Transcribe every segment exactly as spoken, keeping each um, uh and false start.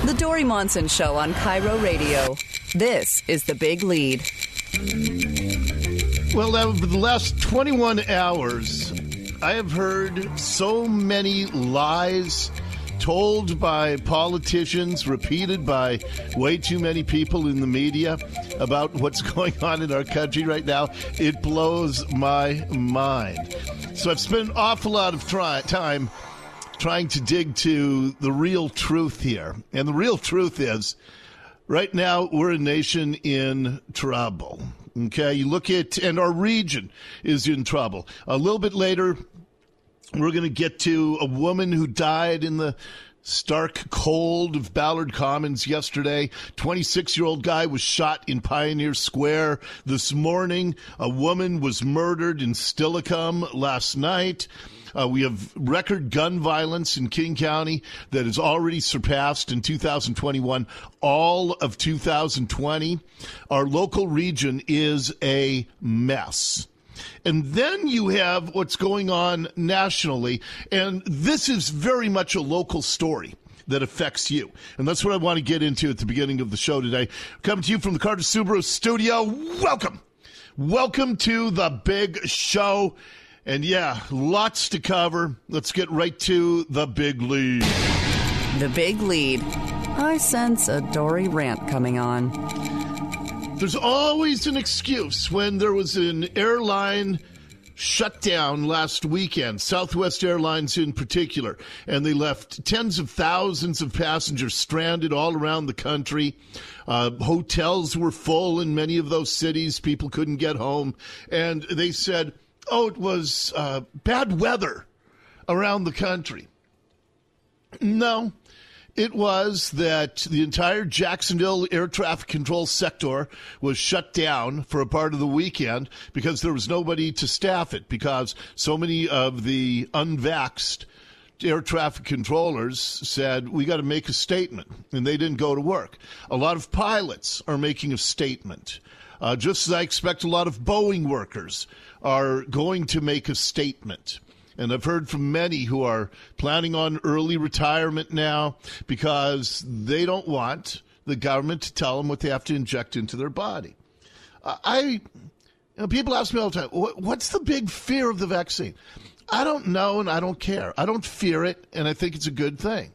The Dory Monson Show on Cairo Radio. This is The Big Lead. Well, over the last twenty-one hours, I have heard so many lies told by politicians, repeated by way too many people in the media about what's going on in our country right now. It blows my mind. So I've spent an awful lot of try- time trying to dig to the real truth here. And the real truth is, right now, we're a nation in trouble. Okay, you look at, and our region is in trouble. A little bit later, we're going to get to a woman who died in the stark cold of Ballard Commons yesterday. twenty-six-year-old guy was shot in Pioneer Square this morning. A woman was murdered in Stillicum last night. Uh, we have record gun violence in King County that has already surpassed in two thousand twenty-one all of two thousand twenty. Our local region is a mess. And then you have what's going on nationally, and this is very much a local story that affects you. And that's what I want to get into at the beginning of the show today. Coming to you from the Carter Subaru studio, welcome. Welcome to the big show. And yeah, lots to cover. Let's get right to the big lead. The Big Lead. I sense a Dory rant coming on. There's always an excuse when there was an airline shutdown last weekend, Southwest Airlines in particular, and they left tens of thousands of passengers stranded all around the country. Uh, hotels were full in many of those cities. People couldn't get home. And they said, oh, it was uh, bad weather around the country. No, it was that the entire Jacksonville air traffic control sector was shut down for a part of the weekend because there was nobody to staff it, because so many of the unvaxxed air traffic controllers said, we got to make a statement, and they didn't go to work. A lot of pilots are making a statement. Uh, just as I expect a lot of Boeing workers are going to make a statement. And I've heard from many who are planning on early retirement now because they don't want the government to tell them what they have to inject into their body. Uh, I, you know, people ask me all the time, what's the big fear of the vaccine? I don't know, and I don't care. I don't fear it, and I think it's a good thing.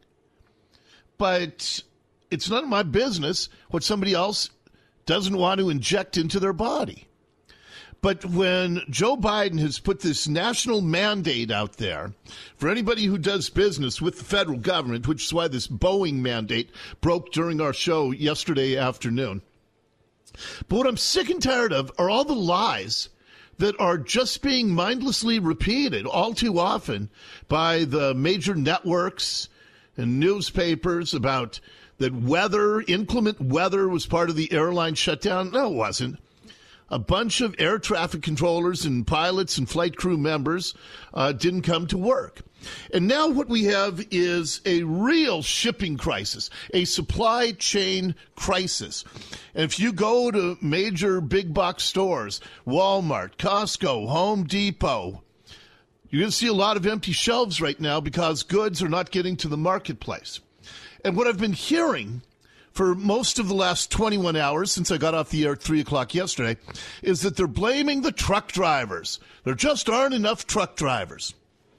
But it's none of my business what somebody else doesn't want to inject into their body. But when Joe Biden has put this national mandate out there for anybody who does business with the federal government, which is why this Boeing mandate broke during our show yesterday afternoon. But what I'm sick and tired of are all the lies that are just being mindlessly repeated all too often by the major networks and newspapers about that weather, inclement weather was part of the airline shutdown. No, it wasn't. A bunch of air traffic controllers and pilots and flight crew members uh, didn't come to work. And now what we have is a real shipping crisis, a supply chain crisis. And if you go to major big box stores, Walmart, Costco, Home Depot, you're going to see a lot of empty shelves right now because goods are not getting to the marketplace. And what I've been hearing for most of the last twenty-one hours since I got off the air at three o'clock yesterday is that they're blaming the truck drivers. There just aren't enough truck drivers.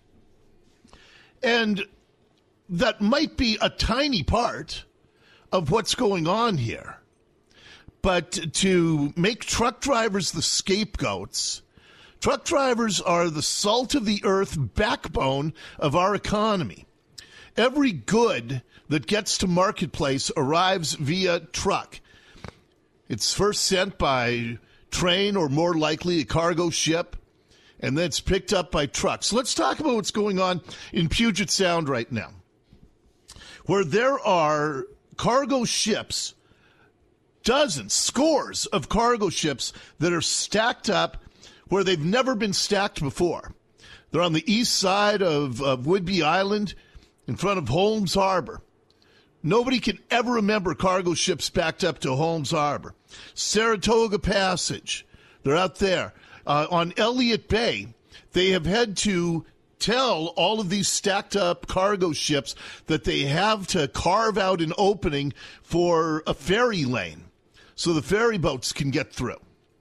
And that might be a tiny part of what's going on here. But to make truck drivers the scapegoats, truck drivers are the salt of the earth backbone of our economy. Every good that gets to marketplace arrives via truck. It's first sent by train or more likely a cargo ship, and then it's picked up by trucks. So let's talk about what's going on in Puget Sound right now, where there are cargo ships, dozens, scores of cargo ships that are stacked up where they've never been stacked before. They're on the east side of, of Whidbey Island in front of Holmes Harbor. Nobody can ever remember cargo ships backed up to Holmes Harbor. Saratoga Passage, they're out there. Uh, on Elliott Bay, they have had to tell all of these stacked up cargo ships that they have to carve out an opening for a ferry lane so the ferry boats can get through.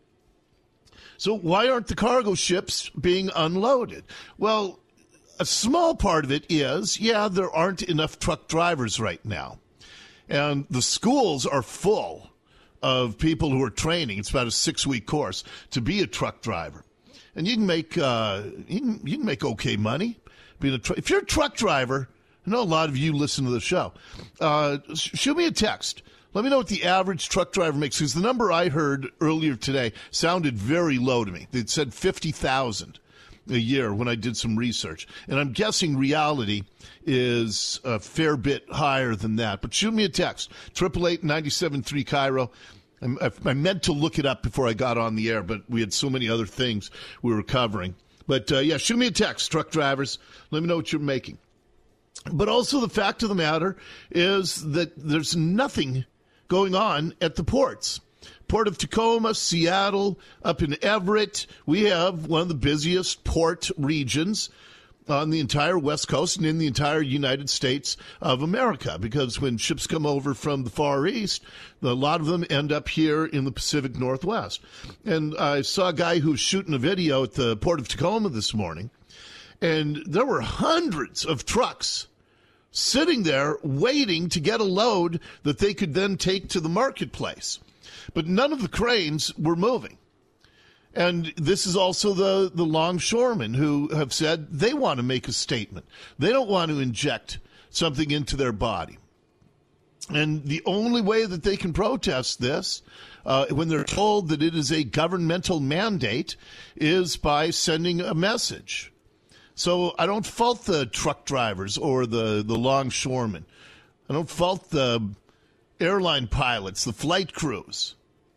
So why aren't the cargo ships being unloaded? Well, a small part of it is, yeah, there aren't enough truck drivers right now. And the schools are full of people who are training. It's about a six-week course to be a truck driver. And you can make uh, you can, you can make okay money being a tr- if you're a truck driver. I know a lot of you listen to the show. Uh, shoot me a text. Let me know what the average truck driver makes, because the number I heard earlier today sounded very low to me. It said fifty thousand a year when I did some research, and I'm guessing reality is a fair bit higher than that. But shoot me a text, triple eight nine seven three Cairo. I, I meant to look it up before I got on the air, but we had so many other things we were covering. But, uh, yeah, shoot me a text, truck drivers. Let me know what you're making. But also the fact of the matter is that there's nothing going on at the ports. Port of Tacoma, Seattle, up in Everett, we have one of the busiest port regions on the entire West Coast and in the entire United States of America, because when ships come over from the Far East, a lot of them end up here in the Pacific Northwest. And I saw a guy who was shooting a video at the Port of Tacoma this morning, and there were hundreds of trucks sitting there waiting to get a load that they could then take to the marketplace. But none of the cranes were moving. And this is also the, the longshoremen who have said they want to make a statement. They don't want to inject something into their body. And the only way that they can protest this, uh, when they're told that it is a governmental mandate, is by sending a message. So I don't fault the truck drivers or the, the longshoremen. I don't fault the airline pilots, the flight crews,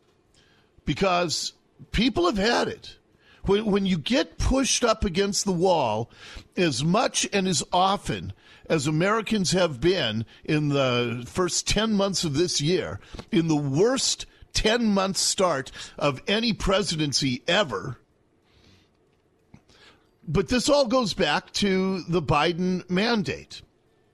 because people have had it. When, when you get pushed up against the wall as much and as often as Americans have been in the first ten months of this year, in the worst ten-month start of any presidency ever. But this all goes back to the Biden mandate.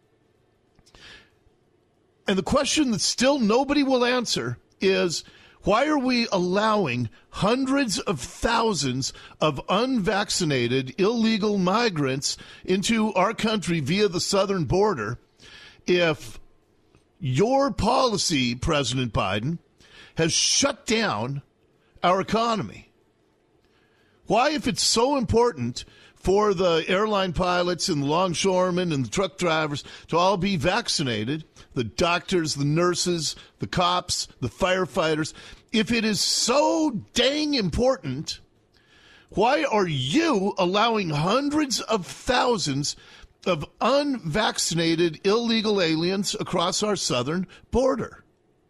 And the question that still nobody will answer is, why are we allowing hundreds of thousands of unvaccinated illegal migrants into our country via the southern border if your policy, President Biden, has shut down our economy? Why, if it's so important for the airline pilots and the longshoremen and the truck drivers to all be vaccinated, the doctors, the nurses, the cops, the firefighters, if it is so dang important, why are you allowing hundreds of thousands of unvaccinated illegal aliens across our southern border?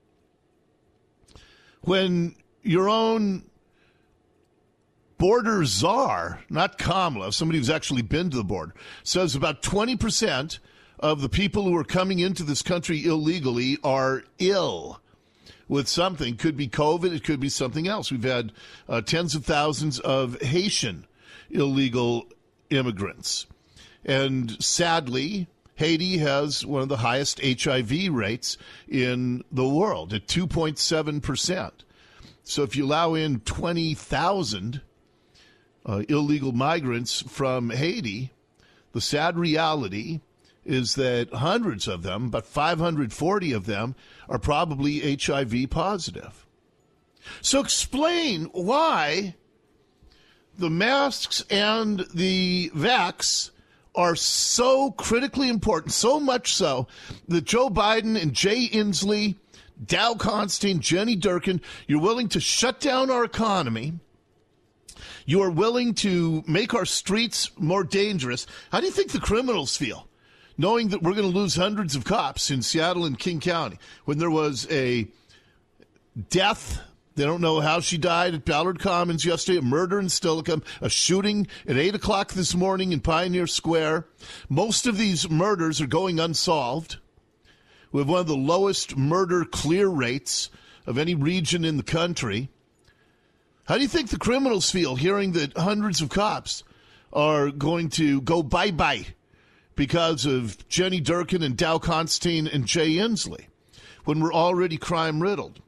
When your own border czar, not Kamala, somebody who's actually been to the border, says about twenty percent of the people who are coming into this country illegally are ill with something. Could be COVID, it could be something else. We've had uh, tens of thousands of Haitian illegal immigrants. And sadly, Haiti has one of the highest H I V rates in the world at two point seven percent. So if you allow in twenty thousand uh, illegal migrants from Haiti, the sad reality is that hundreds of them, about five hundred forty of them, are probably H I V positive. So explain why the masks and the vax are so critically important, so much so that Joe Biden and Jay Inslee, Dow Constein, Jenny Durkin, you're willing to shut down our economy. You are willing to make our streets more dangerous. How do you think the criminals feel, knowing that we're going to lose hundreds of cops in Seattle and King County when there was a death? They don't know how she died at Ballard Commons yesterday, a murder in Steilacoom, a shooting at eight o'clock this morning in Pioneer Square. Most of these murders are going unsolved. We have one of the lowest murder clear rates of any region in the country. How do you think the criminals feel hearing that hundreds of cops are going to go bye-bye because of Jenny Durkin and Dow Constantine and Jay Inslee when we're already crime-riddled.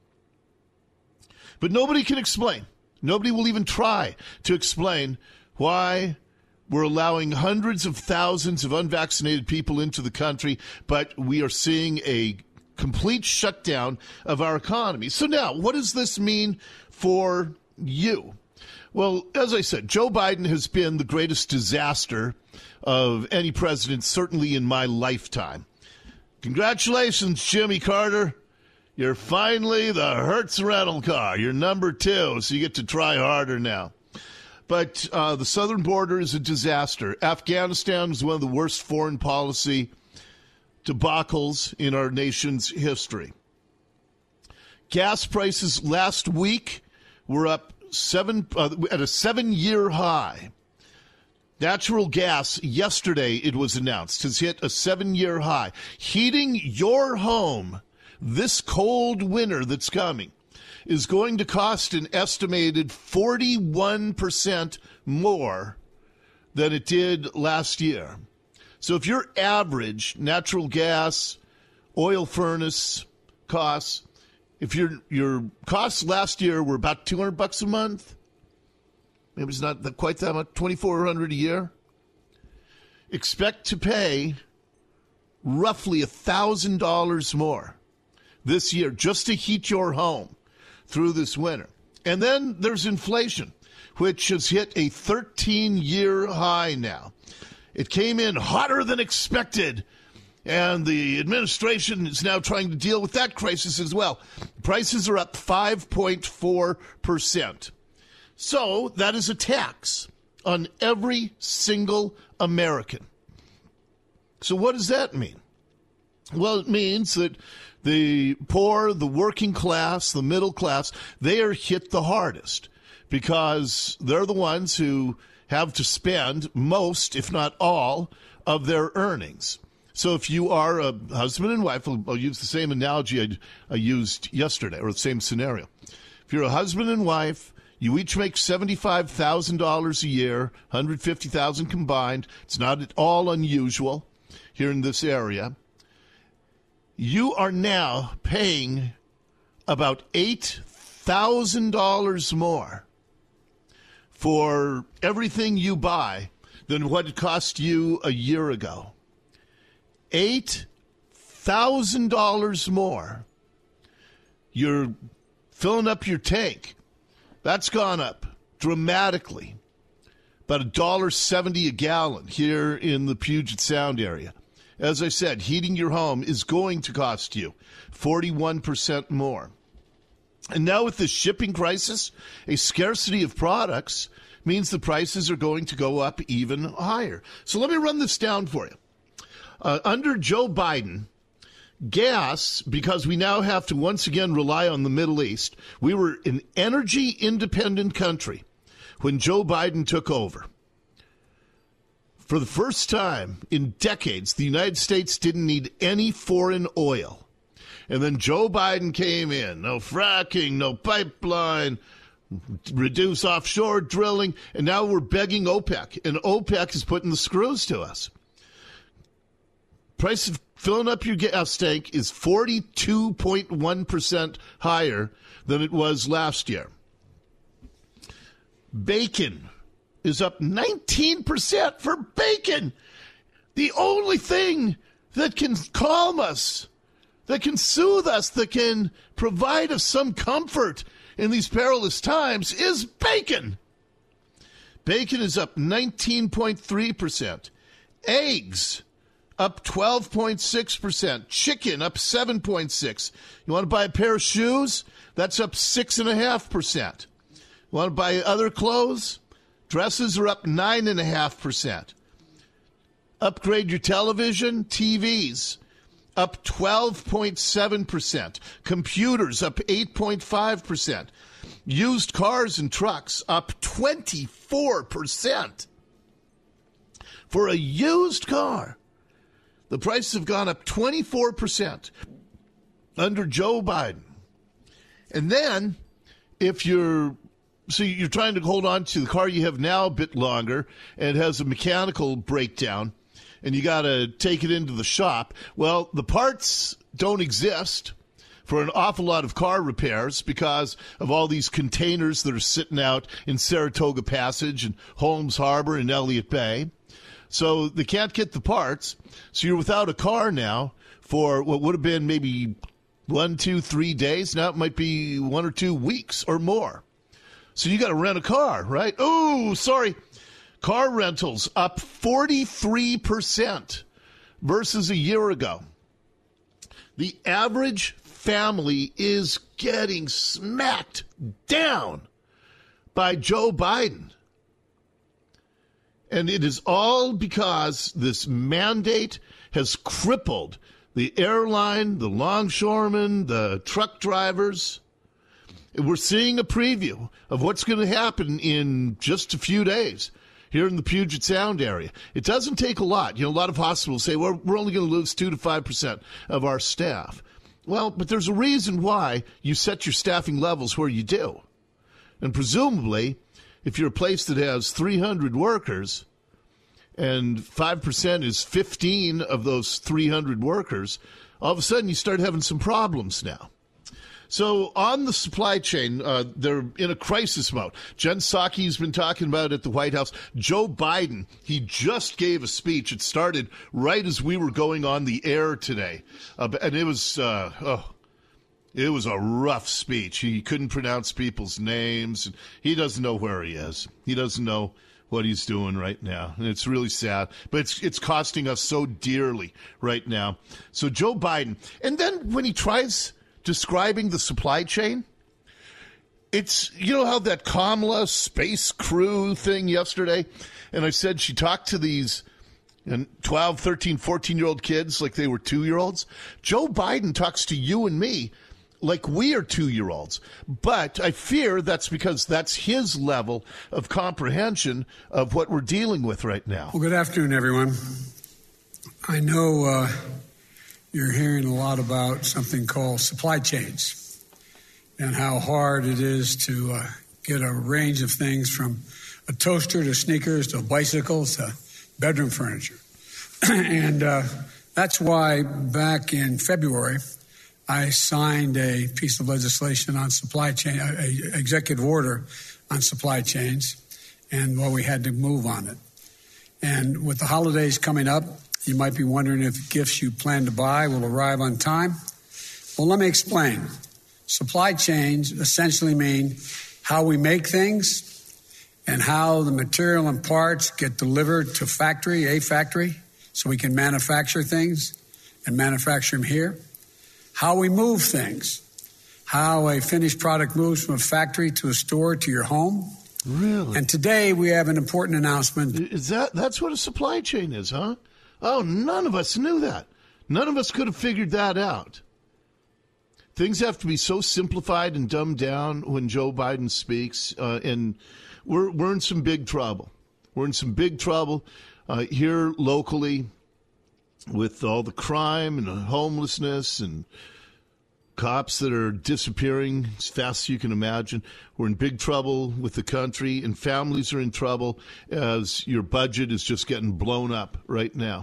But nobody can explain. Nobody will even try to explain why we're allowing hundreds of thousands of unvaccinated people into the country, but we are seeing a complete shutdown of our economy. So now, what does this mean for you? Well, as I said, Joe Biden has been the greatest disaster of any president, certainly in my lifetime. Congratulations, Jimmy Carter. You're finally the Hertz rental car. You're number two, so you get to try harder now. But uh, the southern border is a disaster. Afghanistan is one of the worst foreign policy debacles in our nation's history. Gas prices last week were up seven uh, at a seven-year high. Natural gas, yesterday it was announced, has hit a seven-year high. Heating your home this cold winter that's coming is going to cost an estimated forty-one percent more than it did last year. So if your average natural gas, oil furnace costs, if your your costs last year were about two hundred bucks a month, maybe it's not quite that much, twenty-four hundred a year, expect to pay roughly one thousand dollars more this year just to heat your home through this winter. And then there's inflation, which has hit a thirteen-year high now. It came in hotter than expected, and the administration is now trying to deal with that crisis as well. Prices are up five point four percent. So that is a tax on every single American. So what does that mean? Well, it means that the poor, the working class, the middle class, they are hit the hardest because they're the ones who have to spend most, if not all, of their earnings. So if you are a husband and wife, I'll, I'll use the same analogy I, I used yesterday, or the same scenario. If you're a husband and wife, you each make seventy-five thousand dollars a year, one hundred fifty thousand dollars combined. It's not at all unusual here in this area. You are now paying about eight thousand dollars more for everything you buy than what it cost you a year ago. eight thousand dollars more. You're filling up your tank. That's gone up dramatically. About one dollar seventy a gallon here in the Puget Sound area. As I said, heating your home is going to cost you forty-one percent more. And now with this shipping crisis, a scarcity of products means the prices are going to go up even higher. So let me run this down for you. Uh, under Joe Biden, gas, because we now have to once again rely on the Middle East, we were an energy-independent country when Joe Biden took over. For the first time in decades, the United States didn't need any foreign oil. And then Joe Biden came in. No fracking, no pipeline, reduce offshore drilling. And now we're begging OPEC. And OPEC is putting the screws to us. Price of filling up your gas tank is forty-two point one percent higher than it was last year. Bacon is up nineteen percent for bacon. The only thing that can calm us, that can soothe us, that can provide us some comfort in these perilous times is bacon. Bacon is up nineteen point three percent. Eggs up twelve point six percent. Chicken up seven point six percent. You want to buy a pair of shoes? That's up six point five percent. You want to buy other clothes? Dresses are up nine point five percent. Upgrade your television, T Vs, up twelve point seven percent. Computers up eight point five percent. Used cars and trucks up twenty-four percent. For a used car, the prices have gone up twenty-four percent under Joe Biden. And then, if you're so you're trying to hold on to the car you have now a bit longer, and it has a mechanical breakdown, and you got to take it into the shop. Well, the parts don't exist for an awful lot of car repairs because of all these containers that are sitting out in Saratoga Passage and Holmes Harbor and Elliott Bay. So they can't get the parts. So you're without a car now for what would have been maybe one, two, three days. Now it might be one or two weeks or more. So you got to rent a car, right? Oh, sorry. Car rentals up forty-three percent versus a year ago. The average family is getting smacked down by Joe Biden. And it is all because this mandate has crippled the airline, the longshoremen, the truck drivers. We're seeing a preview of what's going to happen in just a few days here in the Puget Sound area. It doesn't take a lot. You know, a lot of hospitals say, well, we're only going to lose two to five percent of our staff. Well, but there's a reason why you set your staffing levels where you do. And presumably, if you're a place that has three hundred workers and five percent is fifteen of those three hundred workers, all of a sudden you start having some problems now. So on the supply chain, uh, they're in a crisis mode. Jen Psaki's been talking about it at the White House. Joe Biden, he just gave a speech. It started right as we were going on the air today. Uh, and it was, uh, oh, it was a rough speech. He couldn't pronounce people's names. He doesn't know where he is. He doesn't know what he's doing right now. And it's really sad. But it's it's costing us so dearly right now. So Joe Biden. And then when he tries describing the supply chain, it's, you know how that Kamala space crew thing yesterday, and I said she talked to these twelve, thirteen, fourteen-year-old kids like they were two-year-olds. Joe Biden talks to you and me like we are two-year-olds. But I fear that's because that's his level of comprehension of what we're dealing with right now. Well, good afternoon, everyone. I know uh, you're hearing a lot about something called supply chains and how hard it is to uh, get a range of things from a toaster to sneakers to bicycles to bedroom furniture. and uh, that's why back in February, I signed a piece of legislation on supply chain, an executive order on supply chains, and well, we had to move on it. And with the holidays coming up, you might be wondering if gifts you plan to buy will arrive on time. Well, let me explain. Supply chains essentially mean how we make things and how the material and parts get delivered to factory, a factory, so we can manufacture things and manufacture them here. How we move things, how a finished product moves from a factory to a store to your home. Really? And today we have an important announcement. Is that that's what a supply chain is, huh? Oh, none of us knew that. None of us could have figured that out. Things have to be so simplified and dumbed down when Joe Biden speaks, uh, and we're we're in some big trouble. We're in some big trouble uh, here locally with all the crime and the homelessness and cops that are disappearing as fast as you can imagine. We're in big trouble with the country, and families are in trouble as your budget is just getting blown up right now.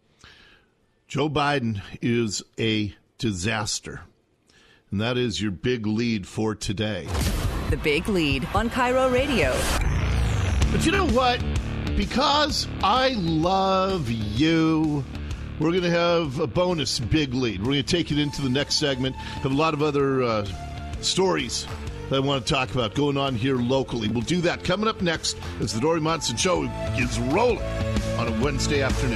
Joe Biden is a disaster, and that is your big lead for today. The Big Lead on Cairo Radio. But you know what? Because I love you, we're going to have a bonus big lead. We're going to take it into the next segment. Have a lot of other uh, stories that I want to talk about going on here locally. We'll do that coming up next as the Dori Monson Show is rolling on a Wednesday afternoon.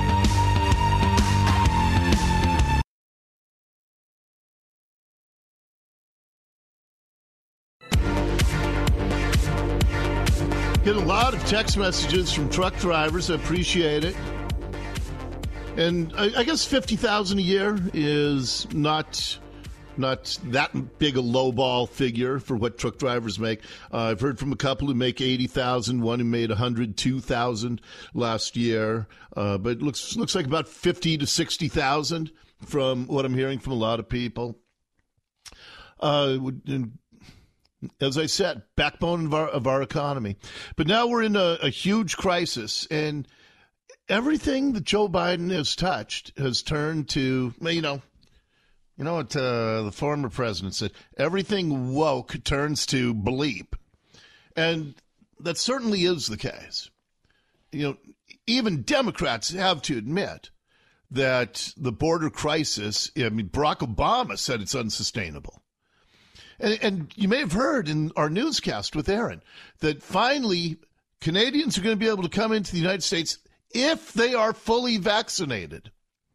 Get a lot of text messages from truck drivers. I appreciate it. And I, I guess fifty thousand dollars a year is not not that big a lowball figure for what truck drivers make. Uh, I've heard from a couple who make eighty thousand dollars, one who made one hundred two thousand dollars last year. Uh, but it looks looks like about fifty to sixty thousand from what I'm hearing from a lot of people. Uh, and As I said, backbone of our, of our economy. But now we're in a, a huge crisis, and everything that Joe Biden has touched has turned to, you know, you know what uh, the former president said, everything woke turns to bleep. And that certainly is the case. You know, even Democrats have to admit that the border crisis, I mean, Barack Obama said it's unsustainable. And, and you may have heard in our newscast with Aaron that finally Canadians are going to be able to come into the United States if they are fully vaccinated.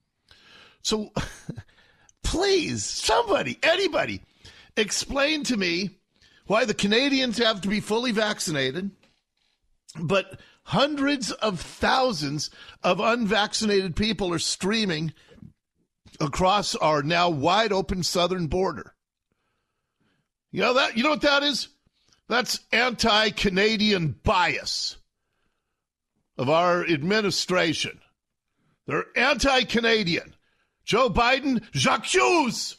So please, somebody, anybody, explain to me why the Canadians have to be fully vaccinated, but hundreds of thousands of unvaccinated people are streaming across our now wide open southern border. You know that? You know what that is? That's anti-Canadian bias of our administration. They're anti-Canadian. Joe Biden, j'accuse.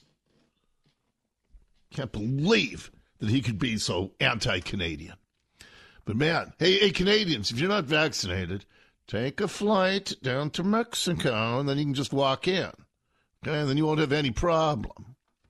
Can't believe that he could be so anti-Canadian. But man, hey, hey, Canadians, if you're not vaccinated, take a flight down to Mexico, and then you can just walk in. Okay, and then you won't have any problem.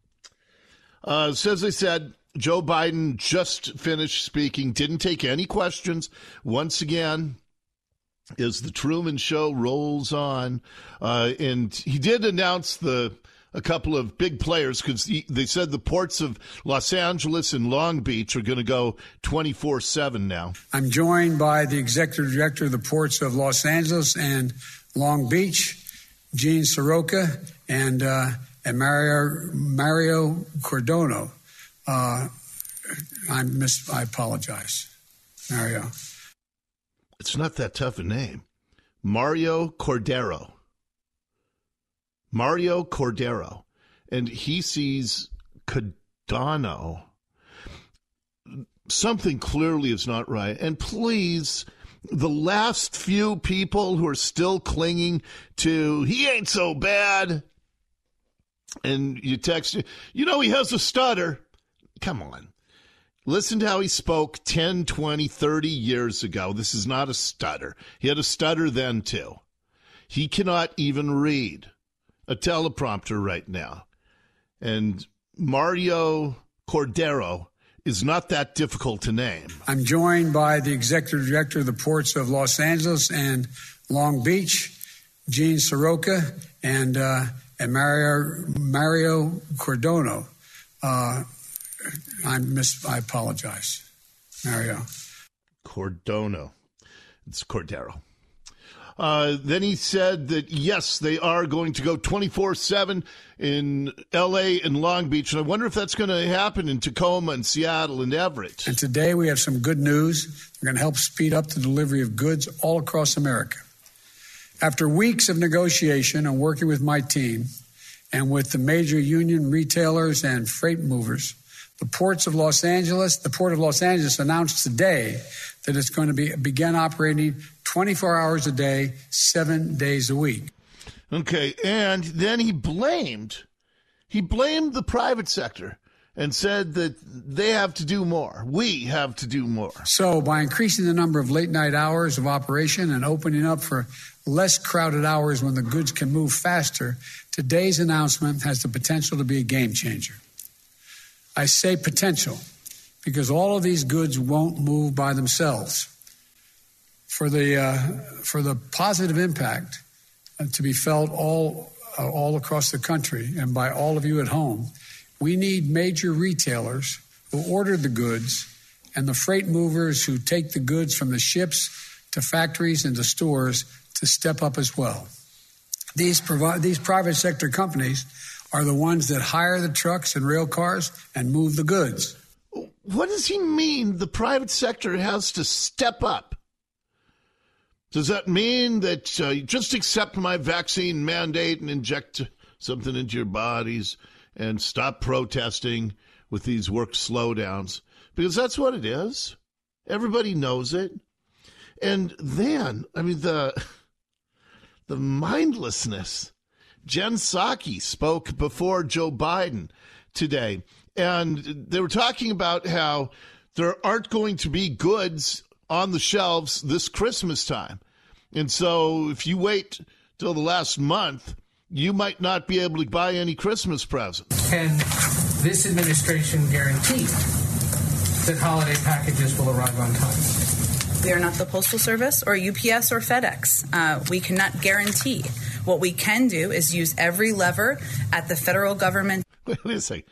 Uh, so as I said, Joe Biden just finished speaking, didn't take any questions. Once again, as the Truman Show rolls on, uh, and he did announce the a couple of big players because they said the ports of Los Angeles and Long Beach are going to go twenty-four seven now. I'm joined by the executive director of the ports of Los Angeles and Long Beach, Gene Soroka, and uh, and Mario Mario Cordero. Uh, I miss. I apologize, Mario. It's not that tough a name, Mario Cordero. Mario Cordero, and he sees Cardano. Something clearly is not right. And please, the last few people who are still clinging to, he ain't so bad, and you text, you know, he has a stutter. Come on. Listen to how he spoke ten, twenty, thirty years ago. This is not a stutter. He had a stutter then, too. He cannot even read a teleprompter right now. And Mario Cordero is not that difficult to name. I'm joined by the executive director of the ports of Los Angeles and Long Beach, Gene Soroka, and uh, and Mario Mario Cordero. Uh, I miss. I apologize, Mario. Cordero. It's Cordero. Uh, then he said that, yes, they are going to go twenty-four seven in L A and Long Beach. And I wonder if that's going to happen in Tacoma and Seattle and Everett. And today we have some good news. We're going to help speed up the delivery of goods all across America. After weeks of negotiation and working with my team and with the major union retailers and freight movers, the ports of Los Angeles, the Port of Los Angeles announced today that it's going to be begin operating twenty-four hours a day, seven days a week. Okay, and then he blamed, he blamed the private sector and said that they have to do more. We have to do more. So by increasing the number of late night hours of operation and opening up for less crowded hours when the goods can move faster, today's announcement has the potential to be a game changer. I say potential because all of these goods won't move by themselves. For the uh, for the positive impact uh, to be felt all uh, all across the country and by all of you at home, we need major retailers who order the goods and the freight movers who take the goods from the ships to factories and to stores to step up as well. These provi- these private sector companies are the ones that hire the trucks and rail cars and move the goods. What does he mean the private sector has to step up? Does that mean that uh, you just accept my vaccine mandate and inject something into your bodies and stop protesting with these work slowdowns? Because that's what it is. Everybody knows it. And then, I mean, the the mindlessness. Jen Psaki spoke before Joe Biden today, and they were talking about how there aren't going to be goods on the shelves this Christmas time. And so if you wait till the last month, you might not be able to buy any Christmas presents. Can this administration guarantee that holiday packages will arrive on time? We are not the Postal Service or U P S or FedEx. Uh, we cannot guarantee. What we can do is use every lever at the federal government. Wait a second.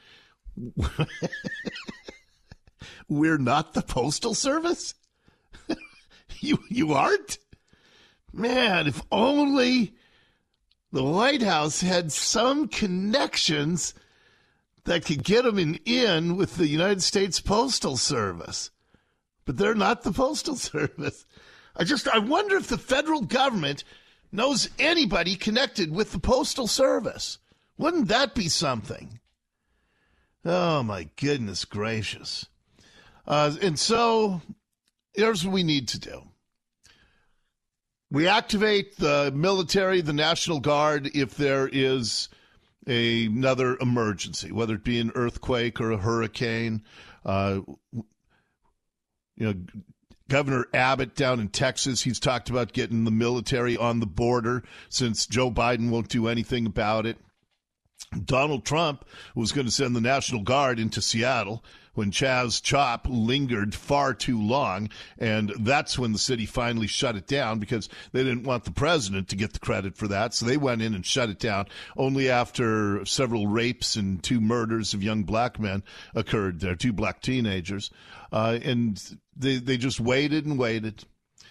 We're not the Postal Service? you you aren't? Man, if only the White House had some connections that could get them in, in with the United States Postal Service. But they're not the Postal Service. I just, I wonder if the federal government knows anybody connected with the Postal Service. Wouldn't that be something? Oh, my goodness gracious. Uh, and so here's what we need to do. We activate the military, the National Guard, if there is a, another emergency, whether it be an earthquake or a hurricane. Uh, you know, Governor Abbott down in Texas, he's talked about getting the military on the border since Joe Biden won't do anything about it. Donald Trump was going to send the National Guard into Seattle when Chaz Chop lingered far too long, and that's when the city finally shut it down because they didn't want the president to get the credit for that, so they went in and shut it down only after several rapes and two murders of young black men occurred there, two black teenagers, uh, and they, they just waited and waited.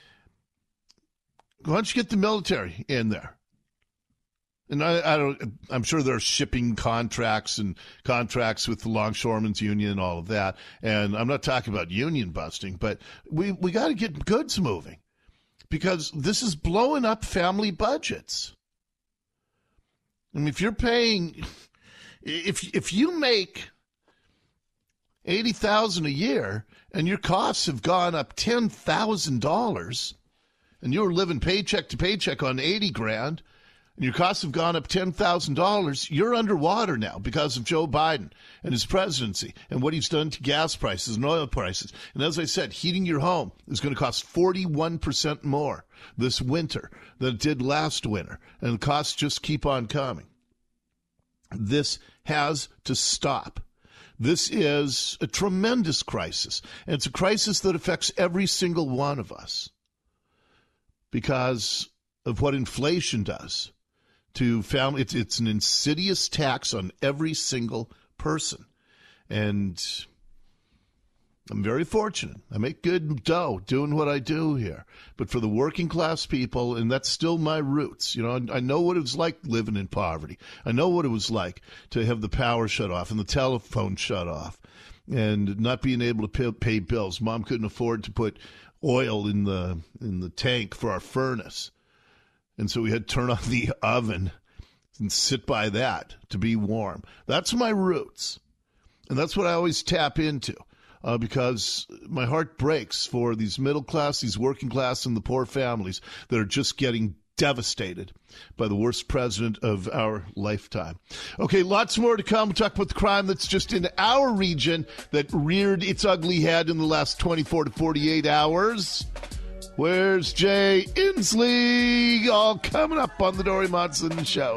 Why don't you get the military in there? And I, I don't, I'm sure there are shipping contracts and contracts with the Longshoremen's Union and all of that. And I'm not talking about union busting, but we, we got to get goods moving because this is blowing up family budgets. I mean, if you're paying, if, if you make eighty thousand dollars a year and your costs have gone up ten thousand dollars and you're living paycheck to paycheck on eighty grand, and your costs have gone up ten thousand dollars, you're underwater now because of Joe Biden and his presidency and what he's done to gas prices and oil prices. And as I said, heating your home is going to cost forty-one percent more this winter than it did last winter. And the costs just keep on coming. This has to stop. This is a tremendous crisis. And it's a crisis that affects every single one of us because of what inflation does. To family, it's, it's an insidious tax on every single person. And I'm very fortunate. I make good dough doing what I do here. But for the working class people, and that's still my roots, you know, I, I know what it was like living in poverty. I know what it was like to have the power shut off and the telephone shut off and not being able to pay, pay bills. Mom couldn't afford to put oil in the in the tank for our furnace. And so we had to turn on the oven and sit by that to be warm. That's my roots. And that's what I always tap into uh, because my heart breaks for these middle class, these working class, and the poor families that are just getting devastated by the worst president of our lifetime. Okay, lots more to come. We'll talk about the crime that's just in our region that reared its ugly head in the last twenty-four to forty-eight hours. Where's Jay Inslee? All coming up on the Dori Monson Show.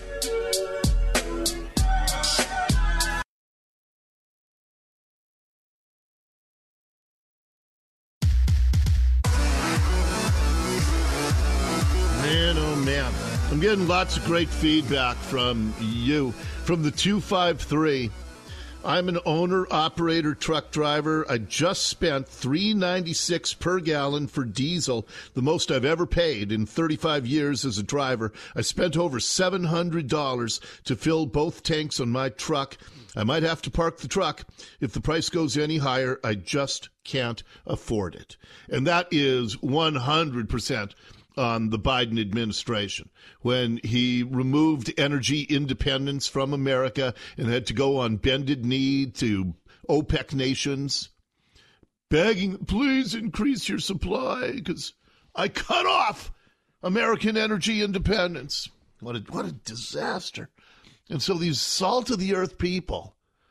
Man, oh man. I'm getting lots of great feedback from you. From the two five three. I'm an owner-operator truck driver. I just spent three dollars and ninety-six cents per gallon for diesel, the most I've ever paid in thirty-five years as a driver. I spent over seven hundred dollars to fill both tanks on my truck. I might have to park the truck. If the price goes any higher, I just can't afford it. And that is one hundred percent on the Biden administration when he removed energy independence from America and had to go on bended knee to OPEC nations, begging, please increase your supply because I cut off American energy independence. What a, what a disaster. And so these salt-of-the-earth people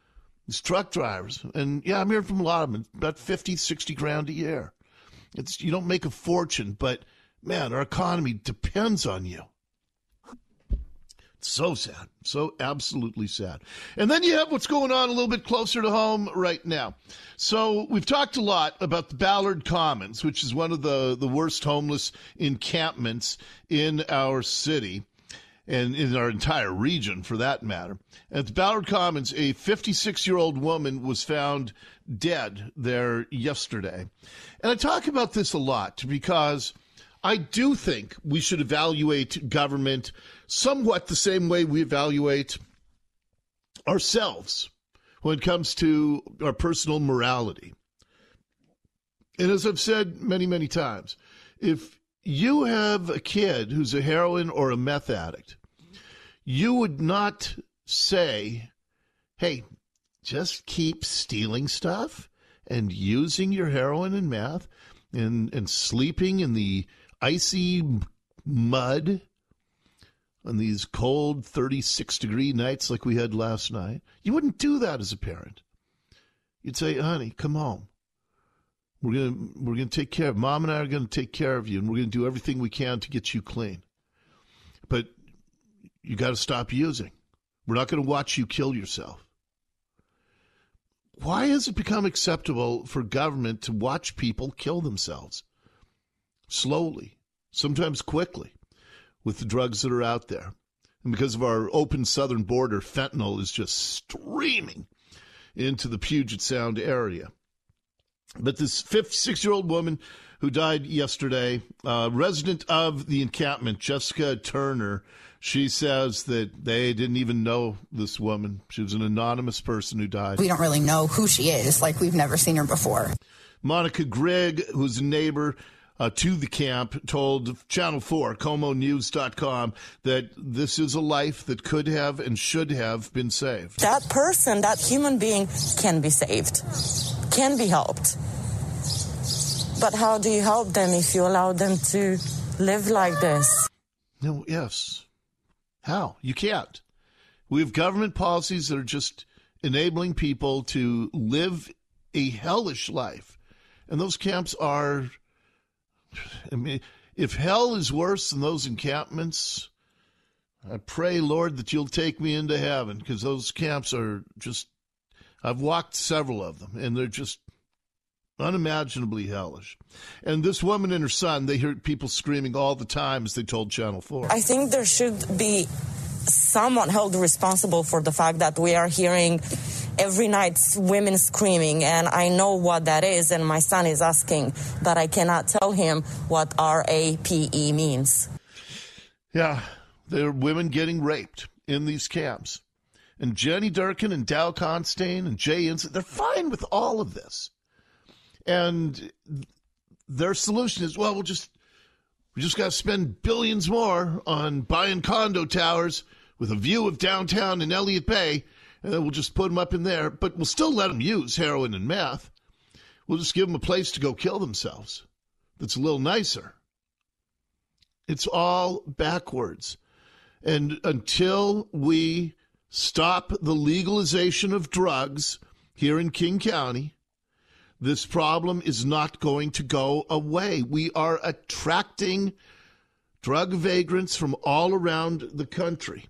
These truck drivers. And, yeah, I'm hearing from a lot of them, about fifty, sixty grand a year. It's you don't make a fortune, but, man, our economy depends on you. So sad. So absolutely sad. And then you have what's going on a little bit closer to home right now. So we've talked a lot about the Ballard Commons, which is one of the, the worst homeless encampments in our city and in our entire region, for that matter. At the Ballard Commons, a fifty-six-year-old woman was found dead there yesterday. And I talk about this a lot because I do think we should evaluate government somewhat the same way we evaluate ourselves when it comes to our personal morality. And as I've said many, many times, if you have a kid who's a heroin or a meth addict, you would not say, hey, just keep stealing stuff and using your heroin and meth and, and sleeping in the icy mud on these cold thirty-six degree nights like we had last night. You wouldn't do that as a parent. You'd say, honey, come home. We're going we're gonna take care of Mom and I are going to take care of you, and we're going to do everything we can to get you clean. But you got to stop using. We're not going to watch you kill yourself. Why has it become acceptable for government to watch people kill themselves? Slowly, sometimes quickly, with the drugs that are out there. And because of our open southern border, fentanyl is just streaming into the Puget Sound area. But this fifty-six-year-old woman who died yesterday, uh, resident of the encampment, Jessica Turner, she says that they didn't even know this woman. She was an anonymous person who died. We don't really know who she is, like we've never seen her before. Monica Grigg, who's a neighbor Uh, to the camp, told Channel four, como news dot com, that this is a life that could have and should have been saved. That person, that human being can be saved, can be helped. But how do you help them if you allow them to live like this? No, yes. How? You can't. We have government policies that are just enabling people to live a hellish life. And those camps are... I mean, if hell is worse than those encampments, I pray, Lord, that you'll take me into heaven, because those camps are just, I've walked several of them, and they're just unimaginably hellish. And this woman and her son, they hear people screaming all the time, as they told Channel four. I think there should be someone held responsible for the fact that we are hearing every night women screaming, and I know what that is, and my son is asking, but I cannot tell him what R A P E means. Yeah, there are women getting raped in these camps. And Jenny Durkin and Dow Constein and Jay Inslee, they're fine with all of this. And their solution is, well, we'll just, we just got to spend billions more on buying condo towers with a view of downtown in Elliott Bay, and then we'll just put them up in there. But we'll still let them use heroin and meth. We'll just give them a place to go kill themselves that's a little nicer. It's all backwards. And until we stop the legalization of drugs here in King County, this problem is not going to go away. We are attracting drug vagrants from all around the country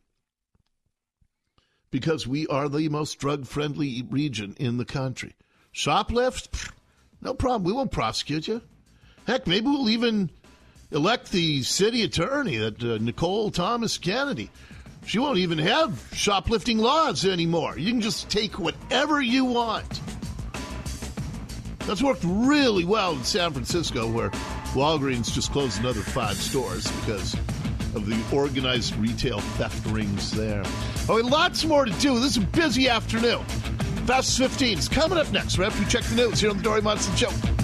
because we are the most drug-friendly region in the country. Shoplift? No problem. We won't prosecute you. Heck, maybe we'll even elect the city attorney, that uh, Nicole Thomas Kennedy. She won't even have shoplifting laws anymore. You can just take whatever you want. That's worked really well in San Francisco, where Walgreens just closed another five stores because of the organized retail theft rings there. Okay, lots more to do. This is a busy afternoon. Fast fifteen is coming up next, right after we check the news here on the Dori Monson Show.